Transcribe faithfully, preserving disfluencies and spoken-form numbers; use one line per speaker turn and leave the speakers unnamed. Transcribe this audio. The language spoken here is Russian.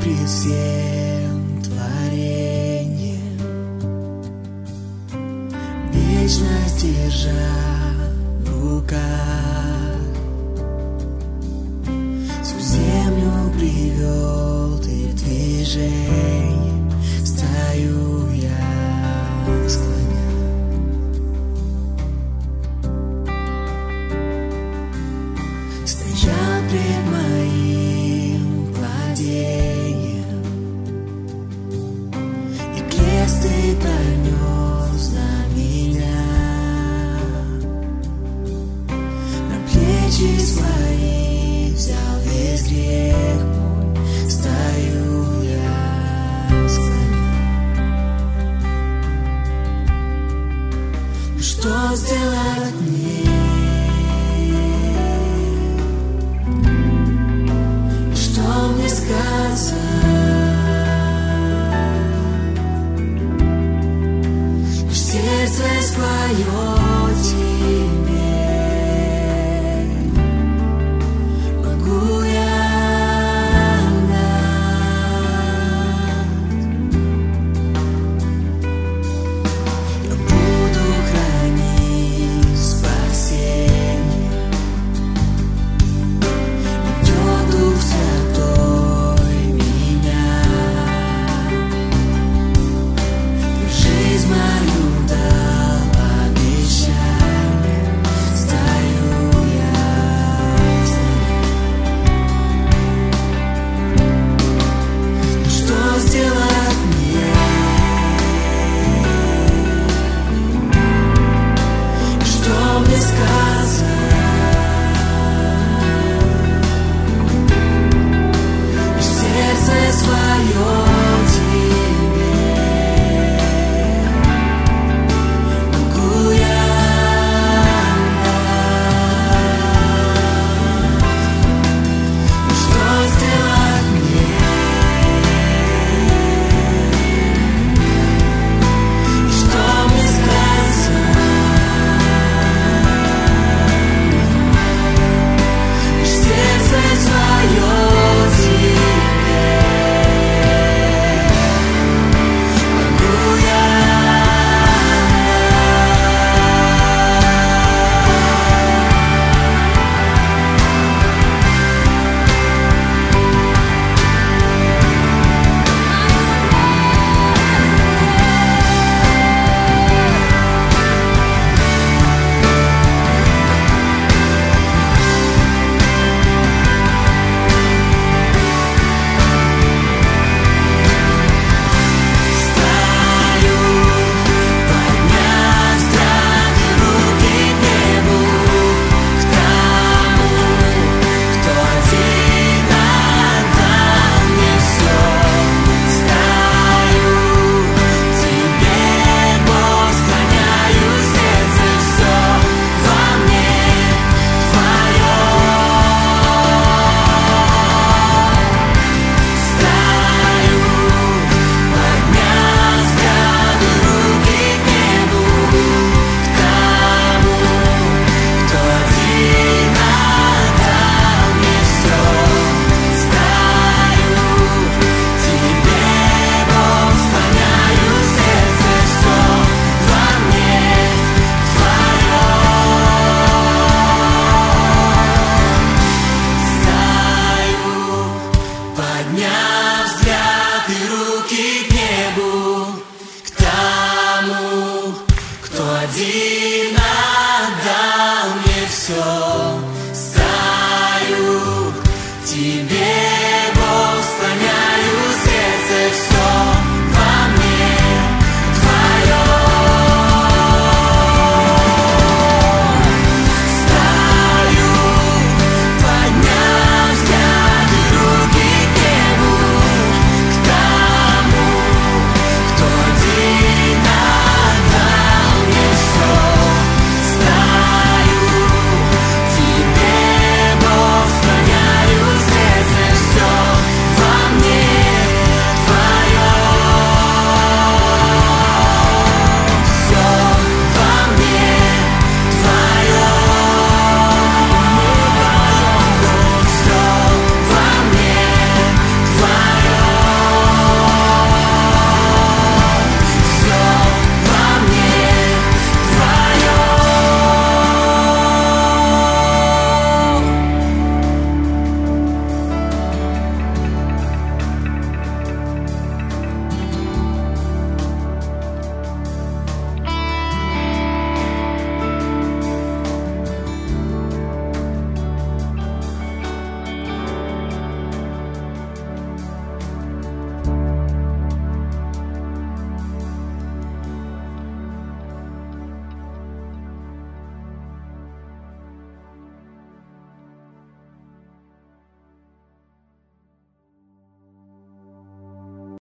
пред всем творением, вечность держа в руках. Всю землю привел ты в движение, стою я склоня. Стоял пред моим владением, и крест ты пронес на меня. На плечи свои взял весь грех мой, стою я склоня. Что сделать мне? Сердце свое тебе могу я отдать. Я буду хранить спасение, ведет Дух Святой меня, жизнь мою. Подняв взгляд и руки к небу, к тому, кто один отдал мне все.